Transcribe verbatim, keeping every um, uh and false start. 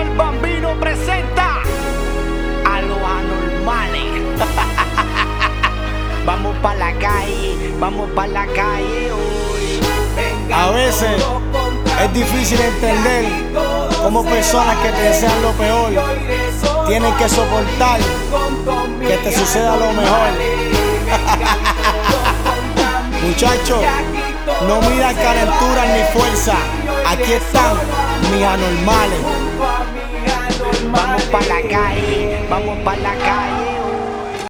El Bambino presenta a los anormales. Vamos pa' la calle, vamos pa' la calle hoy. A veces es difícil entender cómo personas que te desean lo peor tienen que soportar que te suceda lo mejor. Muchachos, no miran calenturas ni fuerza. Aquí están mis anormales. Vamos pa' la calle, vamos pa' la calle.